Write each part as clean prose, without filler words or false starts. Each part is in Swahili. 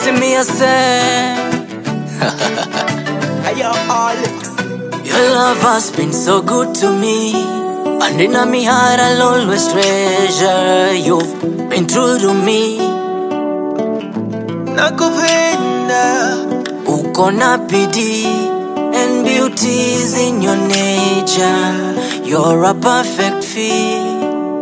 see me a say Ayo, Alex. your love has been so good to me, and in my heart I'll always treasure. You've been true to me. Nakupenda. Uko na bidii and beauty's in your nature. You're a perfect fit.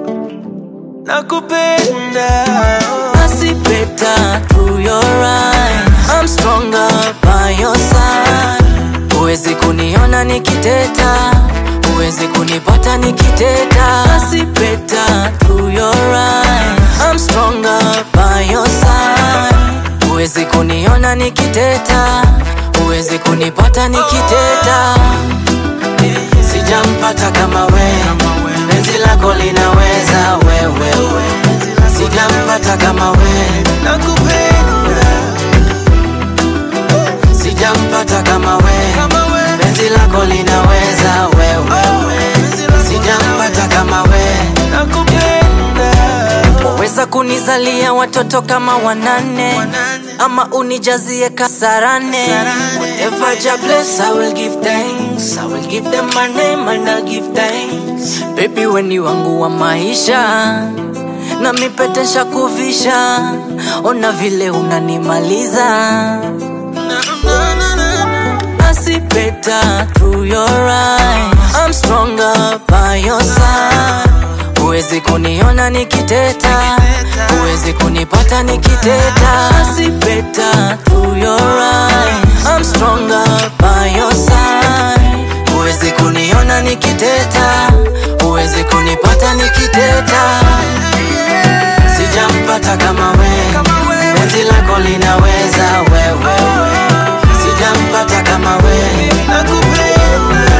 Nakupenda. I see better through your eyes. I'm stronger by your side. Huwezi kuniona nikiteta, huwezi kunipata nikiteta. I see better through your eyes. I'm stronger by your side. Huwezi kuniona nikiteta, huwezi kunipata nikiteta. Sijampata kama we, penzi lako linaweza wewe. Sijampata kama we, Nakupenda. sijampata kama we, penzi lako linaweza wewe. Sijampata kama we, Nakupenda. waweza kunizalia watoto kama 8 ama unijazie kasarane. Whatever Jah bless, I will give thanks. I will give them my name and I'll give thanks. Baby, we ni wangu wa maisha, na mipete shakuvisha. Ona vile unanimaliza. I see better through your eyes. I'm stronger by your side. Huwezi kuniona nikiteta, huwezi kunipata nikiteta. I see better through your eyes. I'm stronger by your side. Huwezi kuniona nikiteta, huwezi kunipata nikiteta. Sijampata kama we, penzi lako linaweza wewe. Sijampata kama we, Nakupenda.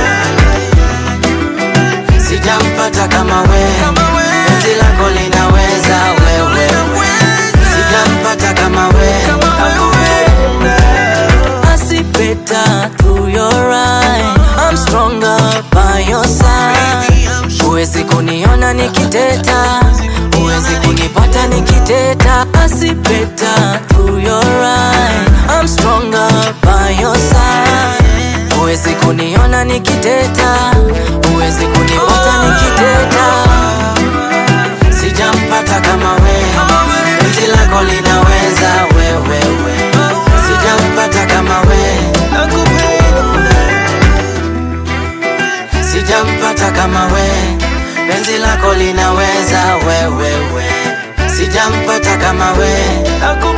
sijampata kama we, penzi lako linaweza wewe. Sijampata kama we, Nakupenda. I see better through your eyes. I'm stronger by your side. Huwezi kuniona nikiteta, huwezi kunipata nikiteta. I see better through your eyes. I'm stronger by your side. Huwezi kuniona nikiteta, huwezi kunipata nikiteta. Sijampata kama we, penzi lako linaweza wewe. Sijampata kama we, Nakupenda. sijampata kama we, penzi lako linaweza wewe. Sijampata kama we, Nakupenda.